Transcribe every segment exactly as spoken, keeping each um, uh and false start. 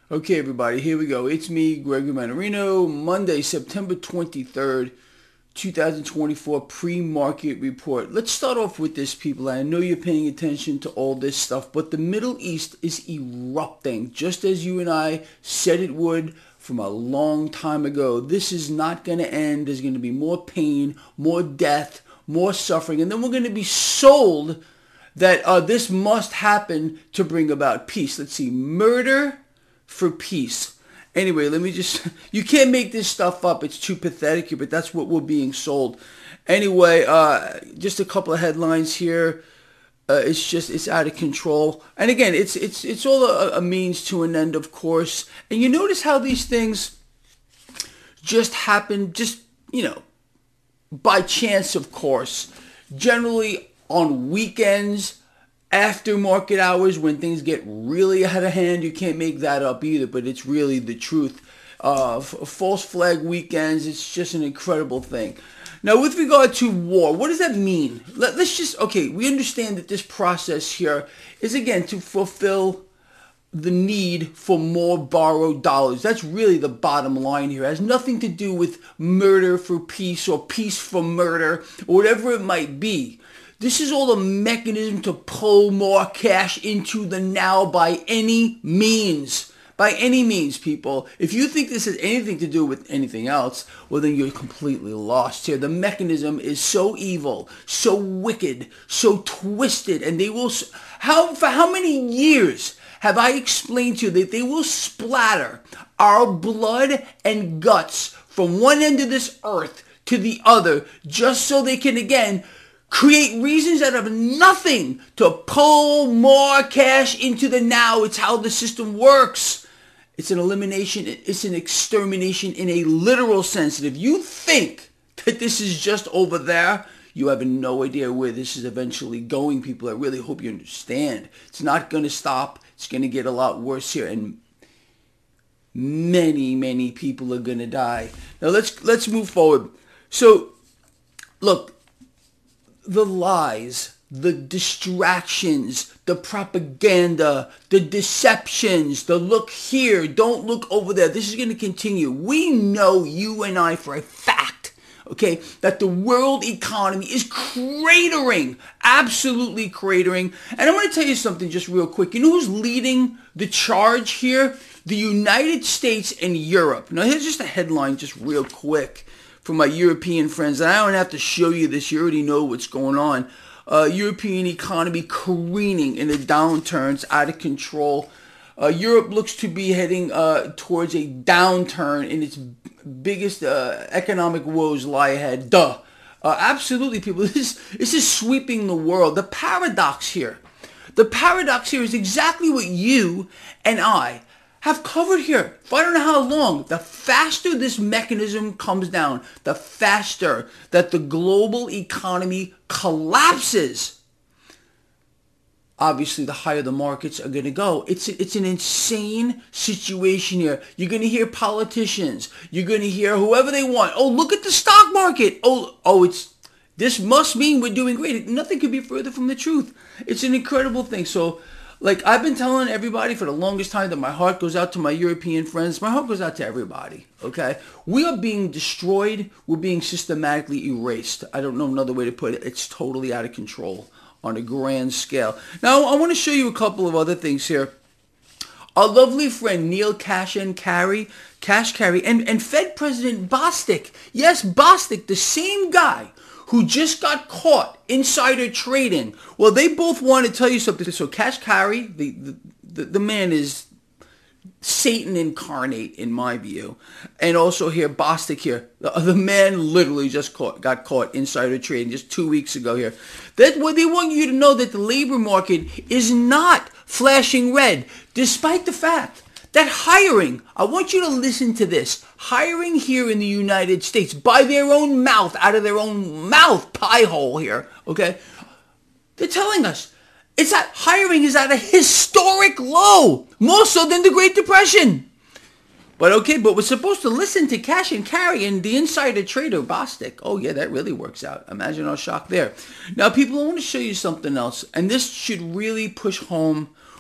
Okay, everybody, here we go. It's me, Gregory Manarino, Monday, September twenty-third, twenty twenty-four pre-market report. Let's start off with this, people. I know you're paying attention to all this stuff, but the Middle East is erupting, just as you and I said it would from a long time ago. This is not going to end. There's going to be more pain, more death, more suffering, and then we're going to be sold that uh, this must happen to bring about peace. Let's see, murder for peace. Anyway, let me just, you can't make this stuff up. It's too pathetic, but that's what we're being sold. Anyway, uh, just a couple of headlines here. Uh, it's just, it's out of control. And again, it's it's it's all a, a means to an end, of course. And you notice how these things just happen, just, you know, by chance, of course. Generally on weekends, after market hours, when things get really out of hand. You can't make that up either, but it's really the truth. Uh, f- false flag weekends, it's just an incredible thing. Now, with regard to war, what does that mean? Let, let's just, okay, we understand that this process here is, again, to fulfill the need for more borrowed dollars. That's really the bottom line here. It has nothing to do with murder for peace or peace for murder or whatever it might be. This is all a mechanism to pull more cash into the now by any means. By any means, people. If you think this has anything to do with anything else, well, then you're completely lost here. The mechanism is so evil, so wicked, so twisted, and they will... How for how many years have I explained to you that they will splatter our blood and guts from one end of this earth to the other just so they can, again, create reasons out of nothing to pull more cash into the now. It's how the system works. It's an elimination. It's an extermination in a literal sense. And if you think that this is just over there, you have no idea where this is eventually going, people. I really hope you understand. It's not going to stop. It's going to get a lot worse here. And many, many people are going to die. Now, let's let's move forward. So, look. The lies, the distractions, the propaganda, the deceptions, the look here, don't look over there. This is going to continue. We know, you and I, for a fact, okay, that the world economy is cratering, absolutely cratering. And I'm going to tell you something just real quick. You know who's leading the charge here? The United States and Europe. Now, here's just a headline just real quick for my European friends. And I don't have to show you this. You already know what's going on. Uh, European economy careening in a downturn. It's out of control. Uh, Europe looks to be heading uh, towards a downturn, and its biggest uh, economic woes lie ahead. Duh. Uh, absolutely, people. This, this is sweeping the world. The paradox here. The paradox here is exactly what you and I have covered here for I don't know how long. The faster this mechanism comes down, the faster that the global economy collapses. Obviously, the higher the markets are going to go. It's it's an insane situation here. You're going to hear politicians. You're going to hear whoever they want. Oh, look at the stock market. Oh, oh, it's this must mean we're doing great. Nothing could be further from the truth. It's an incredible thing. So, like I've been telling everybody for the longest time that my heart goes out to my European friends. My heart goes out to everybody, okay? We are being destroyed. We're being systematically erased. I don't know another way to put it. It's totally out of control on a grand scale. Now, I want to show you a couple of other things here. Our lovely friend Neil Cash and Carry, Cash Carry, and, and Fed President Bostic. Yes, Bostic, the same guy who just got caught insider trading. Well, they both want to tell you something. So Cash Carry, the, the, the, the man is Satan incarnate in my view. And also here, Bostic here. The, the man literally just caught, got caught insider trading just two weeks ago here. That's what they want you to know, that the labor market is not flashing red, despite the fact that hiring, I want you to listen to this, hiring here in the United States by their own mouth, out of their own mouth pie hole here, okay? They're telling us it's that hiring is at a historic low, more so than the Great Depression. But okay, but we're supposed to listen to Cash and Carry and the insider trader Bostic. Oh yeah, that really works out. Imagine our shock there. Now people, I want to show you something else, and this should really push home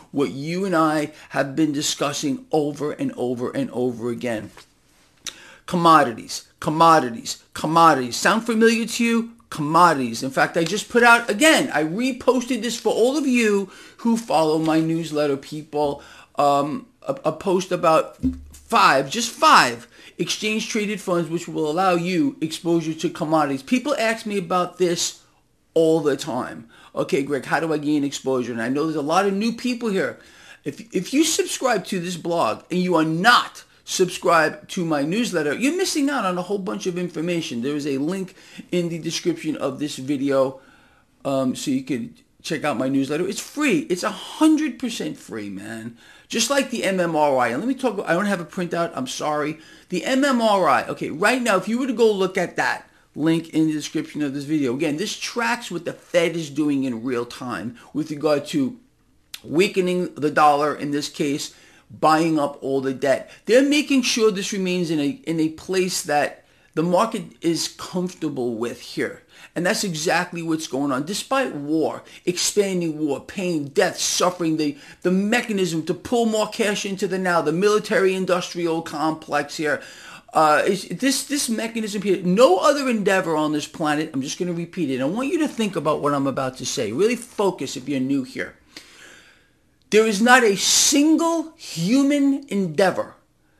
what you and I have been discussing over and over and over again. Commodities, commodities, commodities. Sound familiar to you? Commodities. In fact, I just put out, again, I reposted this for all of you who follow my newsletter, people, um, a, a post about five, just five exchange-traded funds which will allow you exposure to commodities. People ask me about this all the time. Okay, Greg, how do I gain exposure? And I know there's a lot of new people here. If, if you subscribe to this blog and you are not subscribe to my newsletter, you're missing out on a whole bunch of information. There is a link in the description of this video um, so you can check out my newsletter. It's free. It's one hundred percent free, man. Just like the M M R I. And let me talk, I don't have a printout. I'm sorry. The M M R I, okay, right now, if you were to go look at that link in the description of this video, again, this tracks what the Fed is doing in real time with regard to weakening the dollar, in this case, buying up all the debt. They're making sure this remains in a in a place that the market is comfortable with here. And that's exactly what's going on. Despite war, expanding war, pain, death, suffering, the, the mechanism to pull more cash into the now, the military-industrial complex here, uh, is this, this mechanism here, no other endeavor on this planet, I'm just going to repeat it. I want you to think about what I'm about to say. Really focus if you're new here. There is not a single human endeavor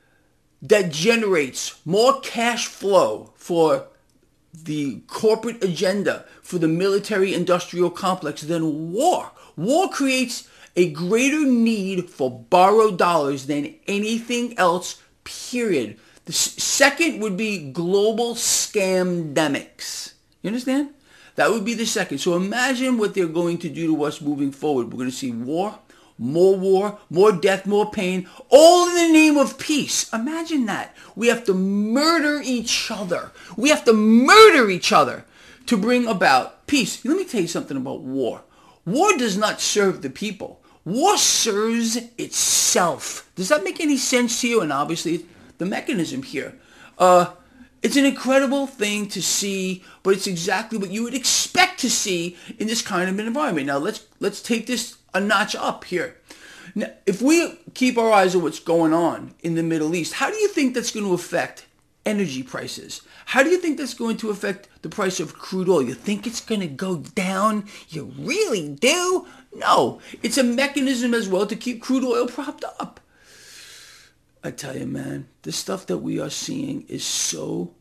that generates more cash flow for the corporate agenda, for the military-industrial complex than war. War creates a greater need for borrowed dollars than anything else, period. The s- second would be global scamdemics. You understand? That would be the second. So imagine what they're going to do to us moving forward. We're going to see war, more war, more death, more pain, all in the name of peace. Imagine that. We have to murder each other. We have to murder each other to bring about peace. Let me tell you something about war. War does not serve the people. War serves itself. Does that make any sense to you? And obviously, the mechanism here. Uh, it's an incredible thing to see, but it's exactly what you would expect to see in this kind of an environment. Now, let's let's take this a notch up here. Now, if we keep our eyes on what's going on in the Middle East, how do you think that's going to affect energy prices? How do you think that's going to affect the price of crude oil? You think it's going to go down? You really do? No. It's a mechanism as well to keep crude oil propped up. I tell you, man, the stuff that we are seeing is so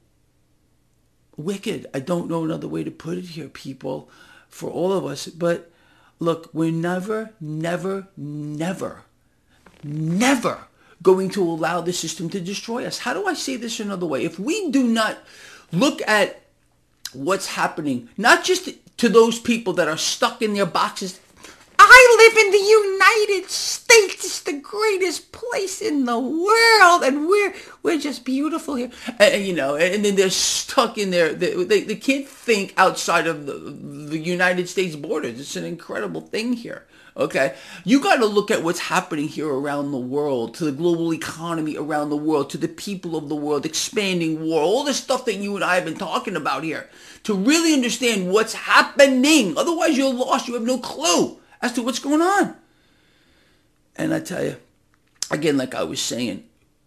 wicked. I don't know another way to put it here, people, for all of us, but look, we're never, never, never, never going to allow the system to destroy us. How do I say this another way? If we do not look at what's happening, not just to those people that are stuck in their boxes. I live in the United States. It's the greatest place in the world, and we're we're just beautiful here. And, you know, and then they're stuck in there. They, they, they can't think outside of the, the United States borders. It's an incredible thing here. Okay, you got to look at what's happening here around the world, to the global economy around the world, to the people of the world, expanding war, all the stuff that you and I have been talking about here, to really understand what's happening. Otherwise, you're lost. You have no clue as to what's going on. And I tell you, again, like I was saying,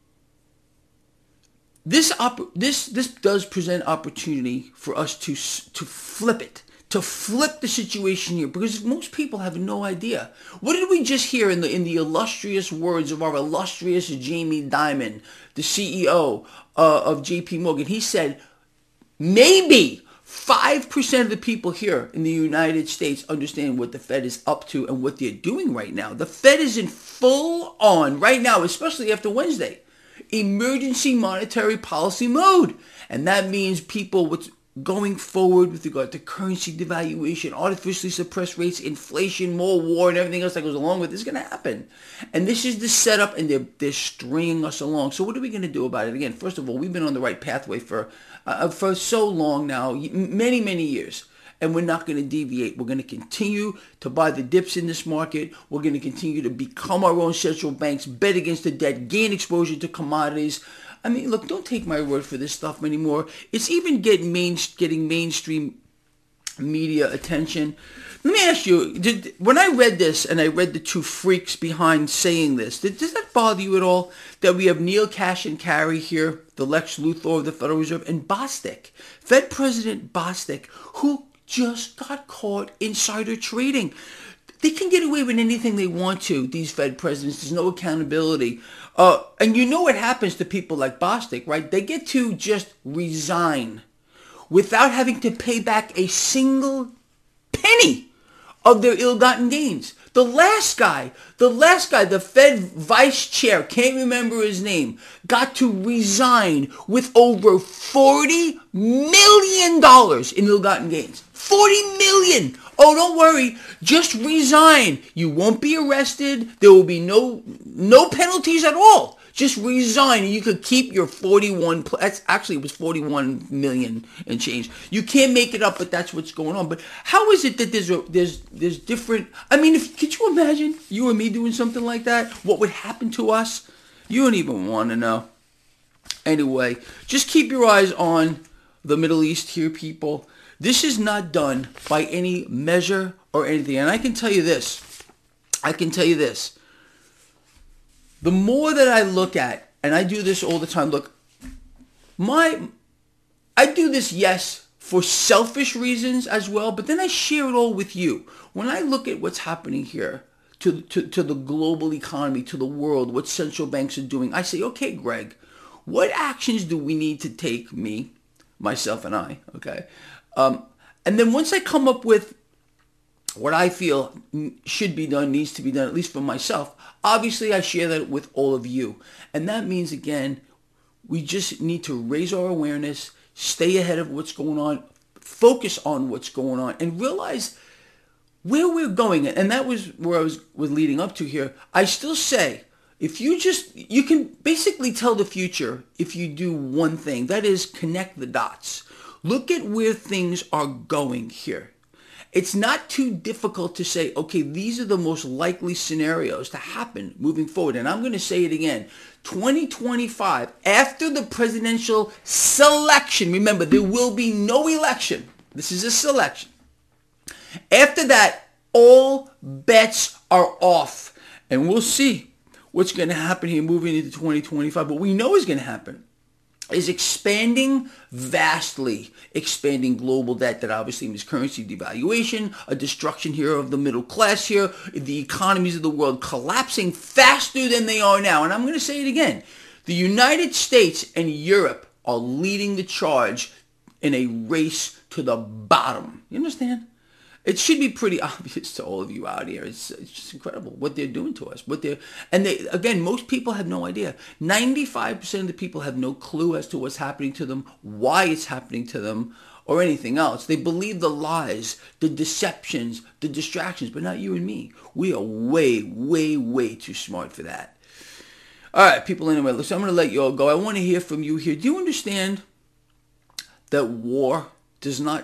this op- this this does present opportunity for us to to flip it, to flip the situation here, because most people have no idea. What did we just hear in the in the illustrious words of our illustrious Jamie Dimon, the C E O uh, of J P Morgan? He said, maybe five percent of the people here in the United States understand what the Fed is up to and what they're doing right now. The Fed is in full on, right now, especially after Wednesday, emergency monetary policy mode. And that means people what's going forward with regard to currency devaluation, artificially suppressed rates, inflation, more war, and everything else that goes along with it is going to happen. And this is the setup, and they're, they're stringing us along. So what are we going to do about it? Again, first of all, we've been on the right pathway for uh, for so long now, many, many years. And we're not going to deviate. We're going to continue to buy the dips in this market. We're going to continue to become our own central banks, bet against the debt, gain exposure to commodities. I mean, look, don't take my word for this stuff anymore. It's even getting main, getting mainstream media attention. Let me ask you, did, when I read this and I read the two freaks behind saying this, did, does that bother you at all? That we have Neil Cash and Carey here, the Lex Luthor of the Federal Reserve, and Bostic, Fed President Bostic, who just got caught insider trading. They can get away with anything they want to, these Fed presidents. There's no accountability. Uh, and you know what happens to people like Bostic, right? They get to just resign without having to pay back a single penny of their ill-gotten gains. The last guy, the last guy, the Fed vice chair, can't remember his name, got to resign with over forty million dollars in ill-gotten gains. forty million dollars! Oh, don't worry. Just resign. You won't be arrested. There will be no no penalties at all. Just resign and you could keep your forty-one, that's actually it was forty-one million and change. You can't make it up, but that's what's going on. But how is it that there's a, there's there's different, I mean, if could you imagine you and me doing something like that? What would happen to us? You don't even want to know. Anyway, just keep your eyes on the Middle East here, people. This is not done by any measure or anything. And I can tell you this. I can tell you this. The more that I look at, and I do this all the time, look, my, I do this, yes, for selfish reasons as well, but then I share it all with you. When I look at what's happening here to, to, to the global economy, to the world, what central banks are doing, I say, okay, Greg, what actions do we need to take, me, myself and I, okay? Um, and then once I come up with what I feel should be done, needs to be done, at least for myself, obviously I share that with all of you. And that means, again, we just need to raise our awareness, stay ahead of what's going on, focus on what's going on, and realize where we're going. And that was where I was, was leading up to here. I still say, if you just, you can basically tell the future if you do one thing. That is, connect the dots. Look at where things are going here. It's not too difficult to say, okay, these are the most likely scenarios to happen moving forward. And I'm going to say it again. twenty twenty-five, after the presidential selection, remember, there will be no election. This is a selection. After that, all bets are off. And we'll see what's going to happen here moving into twenty twenty-five. What we know is going to happen is expanding vastly, expanding global debt that obviously means currency devaluation, a destruction here of the middle class here, the economies of the world collapsing faster than they are now. And I'm going to say it again. The United States and Europe are leading the charge in a race to the bottom. You understand? It should be pretty obvious to all of you out here. It's, it's just incredible what they're doing to us. What they're, and they, again, most people have no idea. ninety-five percent of the people have no clue as to what's happening to them, why it's happening to them, or anything else. They believe the lies, the deceptions, the distractions, but not you and me. We are way, way, way too smart for that. All right, people, anyway, listen, I'm going to let you all go. I want to hear from you here. Do you understand that war does not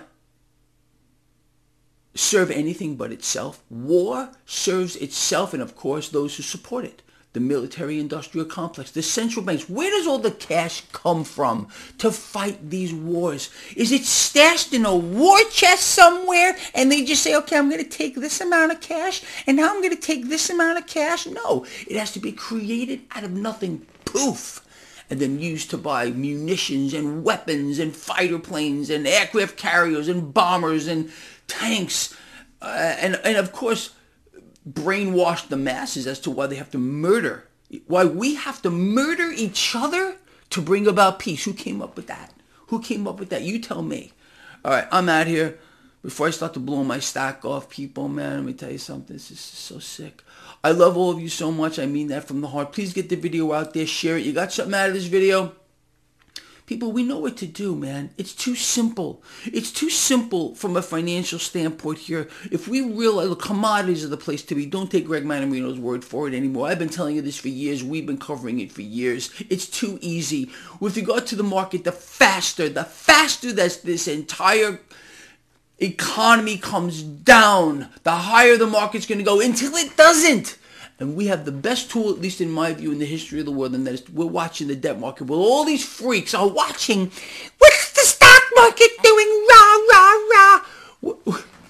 serve anything but itself? War serves itself and, of course, those who support it. The military-industrial complex, the central banks. Where does all the cash come from to fight these wars? Is it stashed in a war chest somewhere and they just say, okay, I'm going to take this amount of cash and now I'm going to take this amount of cash? No, it has to be created out of nothing. Poof. And then used to buy munitions and weapons and fighter planes and aircraft carriers and bombers and tanks, uh, and, and of course, brainwash the masses as to why they have to murder, why we have to murder each other to bring about peace. Who came up with that? Who came up with that? You tell me. All right, I'm out here. Before I start to blow my stack off, people, man, let me tell you something. This is so sick. I love all of you so much. I mean that from the heart. Please get the video out there. Share it. You got something out of this video? People, we know what to do, man. It's too simple. It's too simple from a financial standpoint here. If we realize the commodities are the place to be, don't take Greg Mannarino's word for it anymore. I've been telling you this for years. We've been covering it for years. It's too easy. With regard to the market, the faster, the faster that this entire economy comes down, the higher the market's going to go until it doesn't. And we have the best tool, at least in my view, in the history of the world, and that is we're watching the debt market. Well, all these freaks are watching. What's the stock market doing? Rah, rah, rah.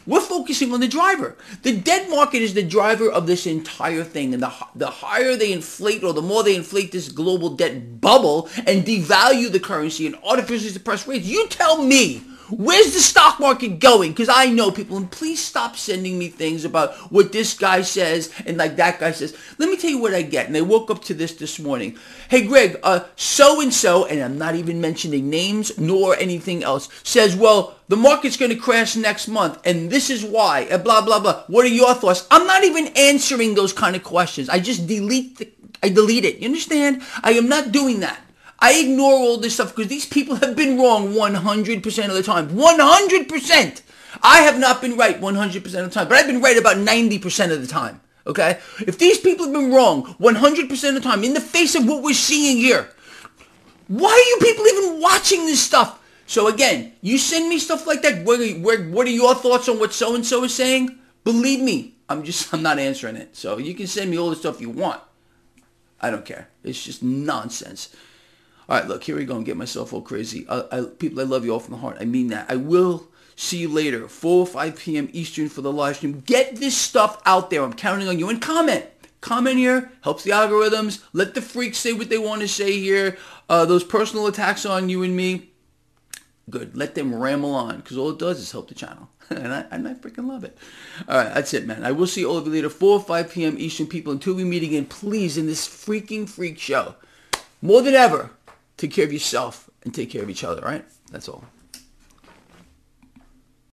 We're focusing on the driver. The debt market is the driver of this entire thing. And the, the higher they inflate, or the more they inflate this global debt bubble and devalue the currency and artificially suppress rates, you tell me, where's the stock market going? Because I know people, and please stop sending me things about what this guy says and like that guy says. Let me tell you what I get. And I woke up to this this morning. Hey, Greg, uh, so-and-so, and I'm not even mentioning names nor anything else, says, well, the market's going to crash next month, and this is why, and blah, blah, blah. What are your thoughts? I'm not even answering those kind of questions. I just delete the, I delete it. You understand? I am not doing that. I ignore all this stuff because these people have been wrong one hundred percent of the time. one hundred percent! I have not been right one hundred percent of the time, but I've been right about ninety percent of the time, okay? If these people have been wrong one hundred percent of the time in the face of what we're seeing here, why are you people even watching this stuff? So again, you send me stuff like that, what are, what, what are your thoughts on what so-and-so is saying? Believe me, I'm just, I'm not answering it. So you can send me all the stuff you want. I don't care. It's just nonsense. All right, look, here we go. I'm getting myself all crazy. I, I, people, I love you all from the heart. I mean that. I will see you later, four or five p.m. Eastern for the live stream. Get this stuff out there. I'm counting on you. And comment. Comment here. Helps the algorithms. Let the freaks say what they want to say here. Uh, those personal attacks on you and me, good. Let them ramble on, because all it does is help the channel. and, I, and I freaking love it. All right, that's it, man. I will see all of you later, four or five p.m. Eastern, people. Until we meet again, please, in this freaking freak show, more than ever, take care of yourself and take care of each other, right? That's all.